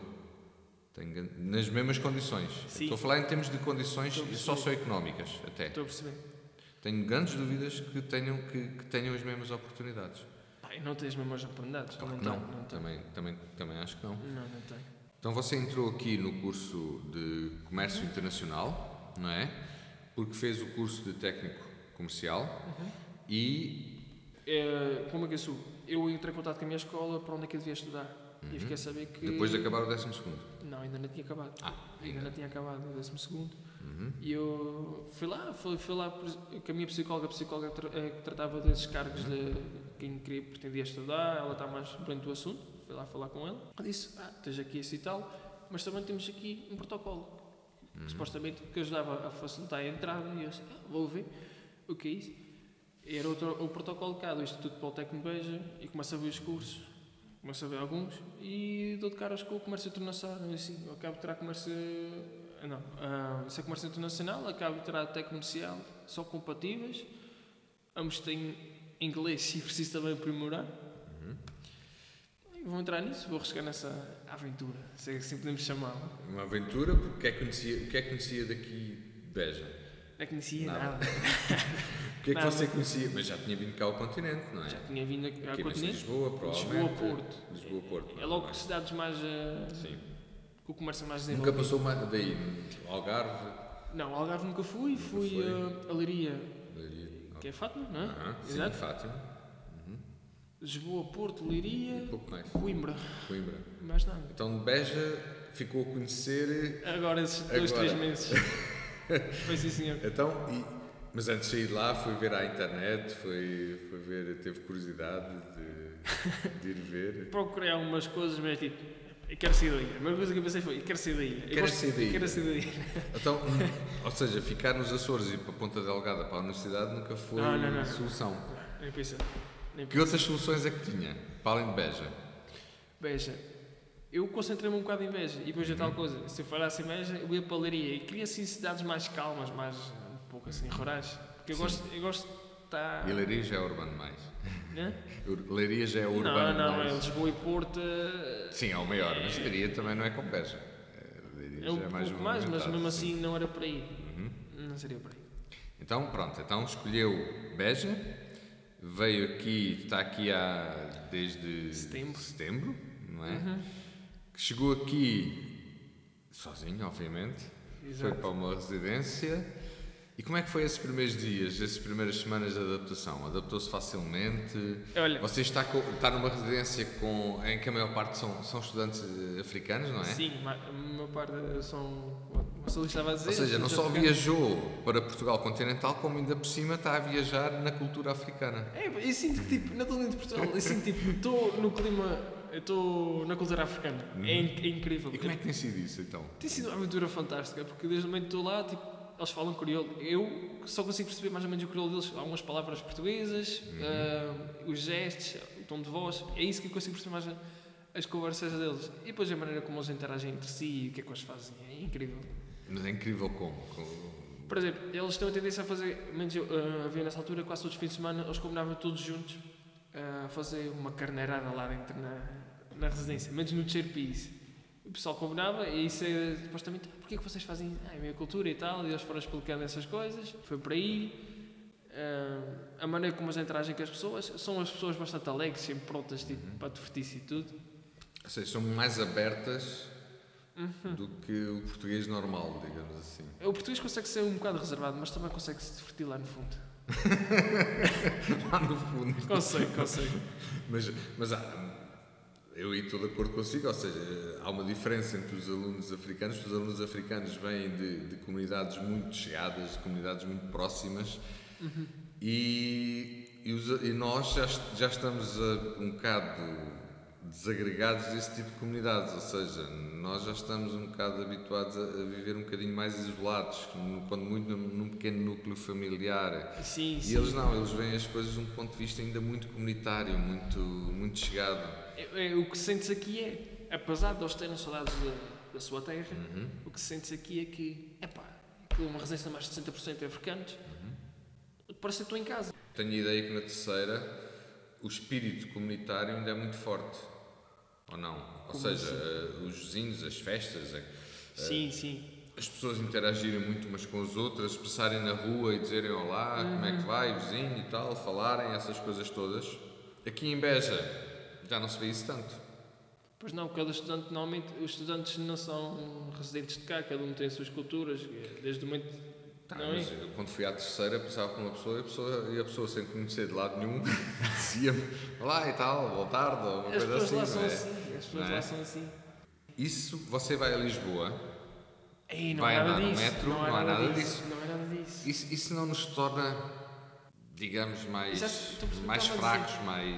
Nas mesmas condições. Estou a falar em termos de condições socioeconómicas, até. Estou a perceber. Tenho grandes dúvidas que tenham as mesmas oportunidades. Não tens as mesmas oportunidades? Claro que não. Também acho que não. Não tem. Então você entrou aqui no curso de Comércio Internacional, não é? Porque fez o curso de Técnico Comercial e... Como é que eu sou? Eu entrei em contato com a minha escola para onde é que eu devia estudar. E fiquei a saber que... Depois de acabar o 12º? Não, ainda não tinha acabado. Ainda não tinha acabado o 12º. E eu fui lá com a minha psicóloga que tratava desses cargos de quem pretendia estudar, ela está mais por dentro do assunto. Fui lá falar com ela. Ela disse, tens aqui esse e tal, mas também temos aqui um protocolo. Supostamente que ajudava a facilitar a entrada. E eu disse, vou ver o que é isso. Era o protocolo cá do Instituto Politécnico de Beja e começo a ver os cursos. Começo a ver alguns e dou de caras com o comércio internacional. Assim, eu acabo de tirar comércio... isso é comércio internacional, acabo de tirar até comercial, são compatíveis. Ambos têm inglês e preciso também aprimorar. Vou entrar nisso, vou arriscar nessa aventura, se é assim podemos chamá-la. Uma aventura, porque o que é que conhecia daqui de Beja? Não conhecia nada. O que é que você conhecia? Mas já tinha vindo cá ao continente, não é? Já tinha vindo aqui ao continente. Lisboa, provavelmente. Lisboa-Porto. É logo cidades mais... Sim. Com o comércio mais desenvolvido. Nunca passou mais daí? Algarve? Não, Algarve nunca fui. Fui a Leiria. Que é Fátima, não é? Sim, Fátima. Lisboa, Porto, Leiria... E pouco mais. Coimbra. Mais nada. Então Beja ficou a conhecer... Agora esses 2-3 meses. Foi sim, senhor. Então, mas antes de sair de lá, foi ver à internet, foi ver, teve curiosidade de ir ver. Procurei algumas coisas, mas tipo, eu quero sair daí. A primeira coisa que eu pensei foi, quero sair daí. Quero sair daí. Então, ou seja, ficar nos Açores e ir para a Ponta Delgada, para a universidade, nunca foi solução. Nem pensei. Que outras soluções é que tinha, para além de Beja? Beja. Eu concentrei-me um bocado em Beja e depois de tal coisa, se eu falasse em Beja, eu ia para a Leiria e queria assim cidades mais calmas, mais um pouco assim rurais, porque eu gosto de estar... E Leiria já é urbano mais? Né? Leiria já é urbano mais? Não, é Lisboa e Porto... Sim, é o maior, mas Leiria também não é como Beja. É um pouco mais, mas mesmo assim não era por aí, não seria por aí. Então pronto, escolheu Beja, veio aqui, está aqui desde setembro, não é? que chegou aqui sozinho, obviamente, Exato. foi para uma residência. E como é que foi esses primeiros dias, essas primeiras semanas de adaptação? Adaptou-se facilmente? Olha, Você está numa residência em que a maior parte são estudantes africanos, não é? sim, a maior parte são. O Sul estava a dizer. Ou seja, não só africanos. viajou para Portugal continental, como ainda por cima está a viajar na cultura africana. Eu sinto que, tipo, na Colônia de Portugal, eu sinto, tipo, estou no clima, estou na cultura africana. É incrível. E como é que tem sido isso, então? Tem sido uma aventura fantástica, porque desde o momento que estou lá, tipo, eles falam crioulo. Eu só consigo perceber mais ou menos o crioulo deles. Há algumas palavras portuguesas, os gestos, o tom de voz. É isso que eu consigo perceber mais as conversas deles. E depois a maneira como eles interagem entre si e o que é que eles fazem. É incrível. Mas é incrível como? Por exemplo, eles têm a tendência a fazer, menos eu havia nessa altura, quase todos os fins de semana, eles combinavam todos juntos a fazer uma carneirada lá dentro na residência, menos no Cherpis. O pessoal combinava e isso é supostamente, porquê que vocês fazem a minha cultura e tal, e eles foram explicando essas coisas, foi por aí. A maneira como eles interagem com as pessoas, são as pessoas bastante alegres, sempre prontas tipo, para divertir-se e tudo. Ou seja, são mais abertas do que o português normal, digamos assim. O português consegue ser um bocado reservado, mas também consegue se divertir lá no fundo. Lá no fundo. Consegue. Mas eu estou de acordo consigo, ou seja, há uma diferença entre os alunos africanos. Os alunos africanos vêm de comunidades muito chegadas, de comunidades muito próximas, e nós já estamos um bocado desagregados desse tipo de comunidades, ou seja, nós já estamos um bocado habituados a viver um bocadinho mais isolados, quando muito num pequeno núcleo familiar. Sim. E eles não, eles veem as coisas de um ponto de vista ainda muito comunitário, muito chegado. O que sentes aqui é, apesar de eles terem saudades da sua terra, o que sentes aqui é que, uma residência de mais de 60% de africanos, parece que estou em casa. Tenho a ideia que na terceira o espírito comunitário ainda é muito forte, ou não? Ou seja, os vizinhos, as festas, Sim. as pessoas interagirem muito umas com as outras, passarem na rua e dizerem olá, como é que vai, vizinho e tal, falarem, essas coisas todas. Aqui em Beja já não se vê isso tanto. Pois não, cada estudante, normalmente, os estudantes não são residentes de cá, cada um tem as suas culturas, desde o momento... Mas eu, quando fui à terceira, passava com uma pessoa e a pessoa sem conhecer de lado nenhum dizia-me olá e tal, boa tarde, ou uma coisa assim. As pessoas lá são assim. Isso, você vai a Lisboa, Não vai há nada andar no disso, metro, não há nada disso. Não é nada disso. Isso não nos torna, digamos, mais fracos,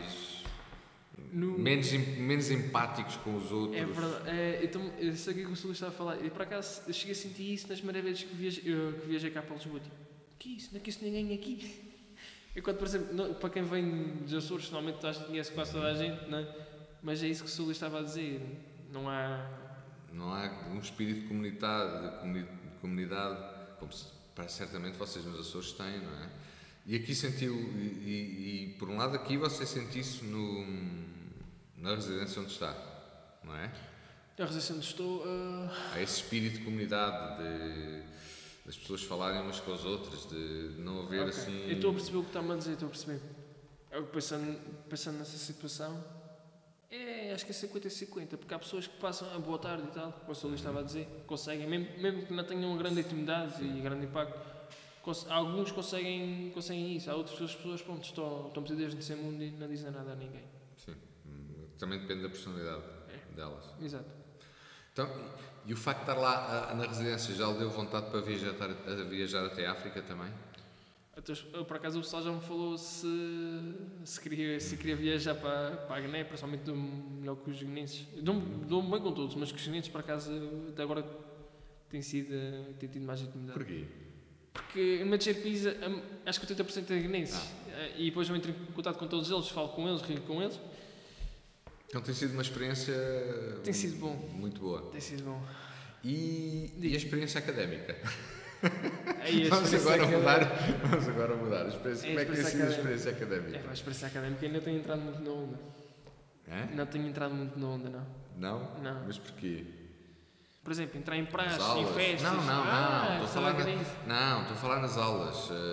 menos empáticos com os outros. É verdade. Então, eu sei o que o Sul estava a falar. E por acaso eu cheguei a sentir isso nas primeiras vezes que viajei cá para Lisboa. Tipo, que isso? Não conheço ninguém aqui. Enquanto, por exemplo, para quem vem dos Açores, normalmente conhece quase toda a gente, não é? Mas é isso que o Sul estava a dizer. Não há um espírito de comunidade, como certamente vocês nos Açores têm, não é? E aqui sentiu, e por um lado aqui você sente isso na residência onde está, não é? Na residência onde estou... Há esse espírito de comunidade, das pessoas falarem umas com as outras, de não haver assim... Eu estou a perceber o que está-me a dizer, estou a perceber. Pensando nessa situação, acho que é 50-50, porque há pessoas que passam a boa tarde e tal, como o Sul estava a dizer, conseguem, mesmo que não tenham uma grande intimidade e grande impacto, alguns conseguem isso, há outras pessoas, pronto, estão metidas nesse mundo e não dizem nada a ninguém. Sim, também depende da personalidade delas. Exato. Então, e o facto de estar lá na residência já lhe deu vontade para viajar até a África também? Por acaso o pessoal já me falou se queria viajar para a Guiné, principalmente melhor que os guinenses. Dou-me bem com todos, mas que os guinenses por acaso até agora têm tido mais intimidade. Porquê? Porque no Matcher Pizza acho que 80% é guinenses. E depois eu entro em contato com todos eles, falo com eles, rio com eles. Então tem sido uma experiência muito boa. Tem sido bom. E a experiência académica? Vamos agora mudar. Como é que tem sido a experiência académica? A experiência académica ainda tenho entrado muito na onda. Não tenho entrado muito na onda, não. Não? Mas porquê? Por exemplo, entrar em praxe, em festas. Não. Estou a falar nas aulas.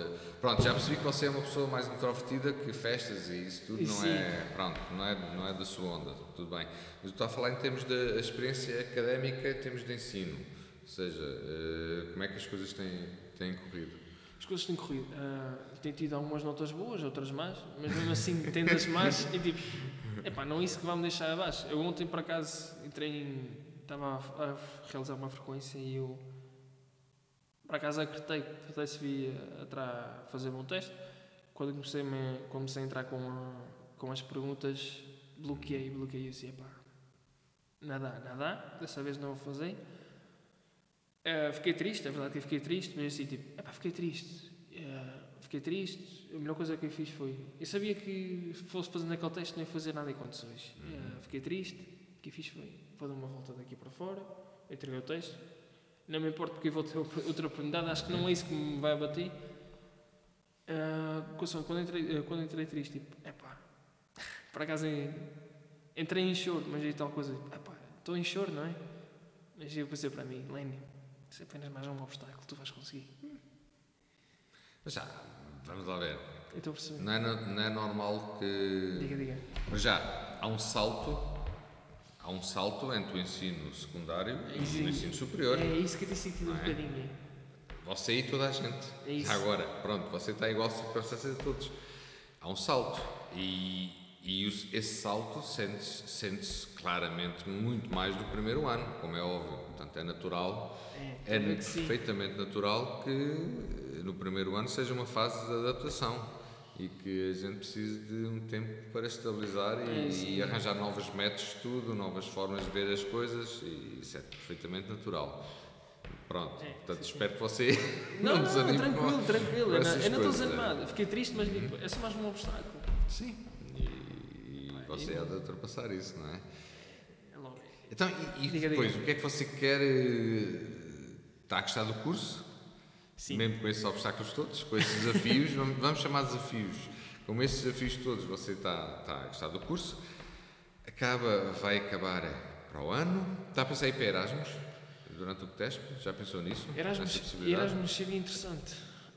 Pronto, já percebi que você é uma pessoa mais introvertida, que festas e isso tudo não Sim. é, pronto, não é da sua onda, tudo bem. Mas eu estou a falar em termos da experiência académica, em termos de ensino. Ou seja, como é que as coisas têm corrido? As coisas têm corrido. Tem tido algumas notas boas, outras más, mas mesmo assim tendo as más e tipo, não é isso que vai me deixar abaixo. Eu ontem, por acaso, estava a realizar uma frequência e eu, por acaso, acreditei se via a fazer um teste. Quando comecei a entrar com as perguntas, bloqueei e disse, nada, dessa vez não vou fazer. Fiquei triste, é verdade que fiquei triste, mas assim, tipo, fiquei triste. A melhor coisa que eu fiz foi, eu sabia que fosse fazendo aquele teste não ia fazer nada em condições. Fiquei triste, o que eu fiz foi, vou dar uma volta daqui para fora, eu entreguei o teste, não me importa porque eu vou ter outra oportunidade, acho que não é isso que me vai abater. Quando entrei triste, tipo, por acaso entrei em choro, mas aí tal coisa, estou em choro, não é? Mas eu pensei para mim, Lénio, isso é apenas mais um obstáculo, tu vais conseguir. Mas já, vamos lá ver. Eu estou a perceber. Não é normal que... Diga. Mas já, há um salto entre o ensino secundário e o ensino superior. É isso que eu tenho sentido um bocadinho. Você e toda a gente. É isso. Agora, pronto, você está igual circunstância de todos. Há um salto e esse salto sente-se claramente muito mais do primeiro ano, como é óbvio. Portanto, é natural, é perfeitamente natural que no primeiro ano seja uma fase de adaptação e que a gente precise de um tempo para estabilizar e arranjar novos métodos de estudo, novas formas de ver as coisas, e isso é perfeitamente natural. Pronto, portanto espero que você não desanime. Tranquilo, eu não estou desanimado, fiquei triste, mas é só mais um obstáculo. Sim, e você há de ultrapassar isso, não é? É logo. Então, depois, o que é que você quer? Está a gostar do curso? Sim. Mesmo com esses obstáculos todos, com esses desafios, vamos chamar desafios. Com esses desafios todos, você está a gostar do curso, vai acabar para o ano, está a pensar em ir para Erasmus durante o CTESP? Já pensou nisso? Erasmus seria interessante.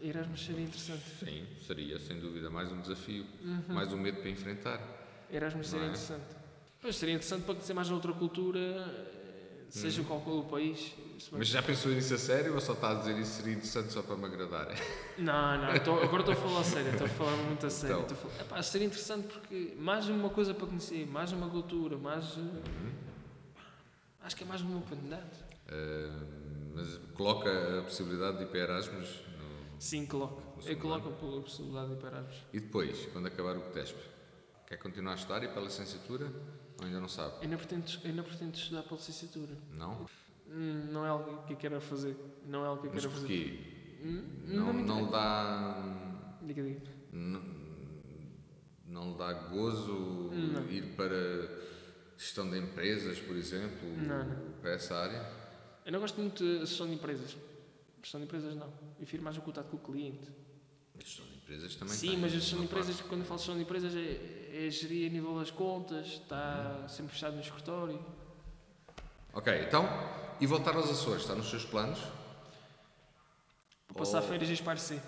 Sim, seria, sem dúvida, mais um desafio, mais um medo para enfrentar. Erasmus seria interessante. Pois seria interessante para conhecer mais outra cultura, seja qual for o país. Mas já pensou nisso a sério ou só está a dizer isso seria interessante só para me agradar? Não, agora estou a falar a sério, estou a falar muito a sério. Então. Seria interessante porque mais uma coisa para conhecer, mais uma cultura, acho que é mais uma oportunidade. Mas coloca a possibilidade de ir para Erasmus? Sim, coloco. Eu coloco a possibilidade de ir para Erasmus. E depois, quando acabar o CTESP, quer continuar a estudar e ir para a licenciatura? Ou ainda não sabe? Eu não pretendo estudar para a licenciatura. Não? Não é algo que eu quero fazer. Mas porquê? Não lhe dá... Diga. Não lhe dá gozo ir para gestão de empresas, por exemplo? Não. Para essa área? Eu não gosto muito de gestão de empresas. Gestão de empresas não. Eu prefiro mais o contato com o cliente. A gestão de empresas também. Sim, mas a gestão de empresas, quando eu falo de gestão de empresas, é gerir a nível das contas, está sempre fechado no escritório. Ok, então, e voltar aos Açores, está nos seus planos? Para passar férias e espairecer.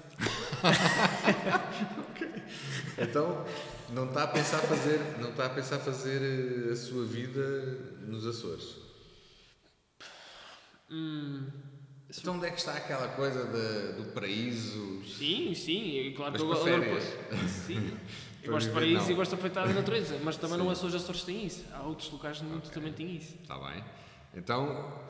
Ok. Então, não está a pensar fazer a sua vida nos Açores? Então onde é que está aquela coisa do paraíso? Sim, claro mas que para férias. Sim, eu gosto de paraíso e gosto de aproveitar da natureza, mas também não é só os Açores que têm isso, há outros locais no mundo que também têm isso. Está bem. Então,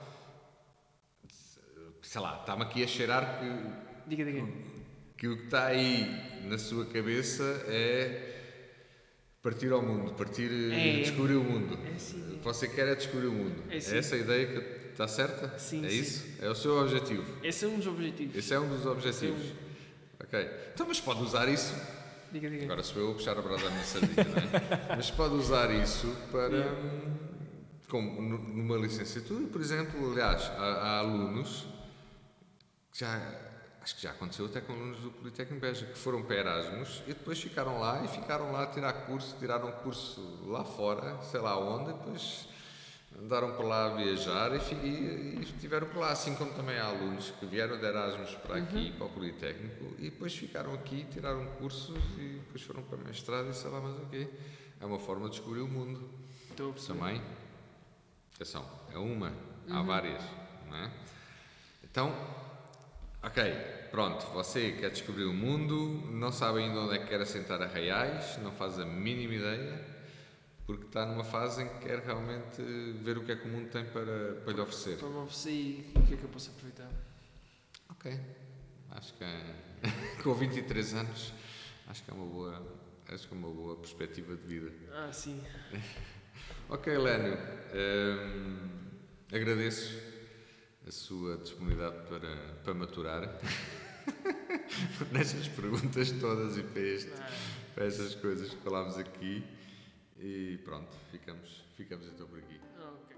sei lá, está-me aqui a cheirar que... Diga. Que o que está aí na sua cabeça é partir ao mundo, descobrir o mundo. Sim. O que você quer é descobrir o mundo. É essa a ideia que está certa? Sim. É isso? É o seu objetivo? Esse é um dos objetivos. Esse é um dos objetivos. Ok. Então, mas pode usar isso... Diga. Agora sou eu a puxar a brasa à minha sardinha, não é? Mas pode usar isso para... Como numa licenciatura, por exemplo. Aliás, há alunos que acho que já aconteceu até com alunos do Politécnico Beja, que foram para Erasmus e depois ficaram lá a tirar curso, tiraram curso lá fora, sei lá onde, depois Andaram por lá a viajar e estiveram por lá, assim como também há alunos que vieram de Erasmus para aqui, para o Politécnico, e depois ficaram aqui, tiraram cursos e depois foram para mestrado e sei lá mais o quê. É uma forma de descobrir o mundo. Estou a perceber. Também, atenção, é uma, há várias, não é? Então, ok, pronto, você quer descobrir o mundo, não sabe ainda onde é que quer assentar Arraiais, não faz a mínima ideia, porque está numa fase em que quer realmente ver o que é que o mundo tem para lhe oferecer. Para me oferecer e o que é que eu posso aproveitar? Ok, acho que com 23 anos, acho que é uma boa perspectiva de vida. Ah, sim. Ok, Lénio, agradeço a sua disponibilidade para maturar nestas perguntas todas e para estas coisas que falámos aqui. E pronto, ficamos então por aqui. Ok.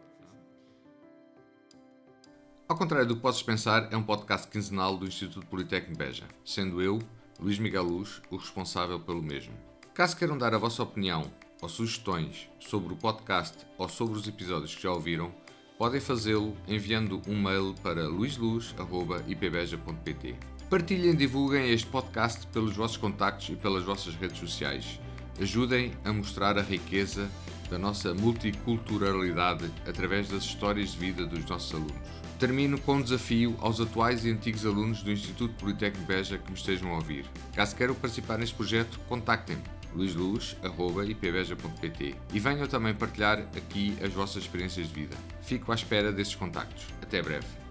Ao contrário do que possas pensar, é um podcast quinzenal do Instituto Politécnico de Beja, sendo eu, Luís Miguel Luz, o responsável pelo mesmo. Caso queiram dar a vossa opinião ou sugestões sobre o podcast ou sobre os episódios que já ouviram, podem fazê-lo enviando um mail para luisluz@ipbeja.pt. Partilhem e divulguem este podcast pelos vossos contactos e pelas vossas redes sociais. Ajudem a mostrar a riqueza da nossa multiculturalidade através das histórias de vida dos nossos alunos. Termino com um desafio aos atuais e antigos alunos do Instituto Politécnico de Beja que me estejam a ouvir. Caso queiram participar neste projeto, contactem-me luisluz@ipbeja.pt e venham também partilhar aqui as vossas experiências de vida. Fico à espera desses contactos. Até breve.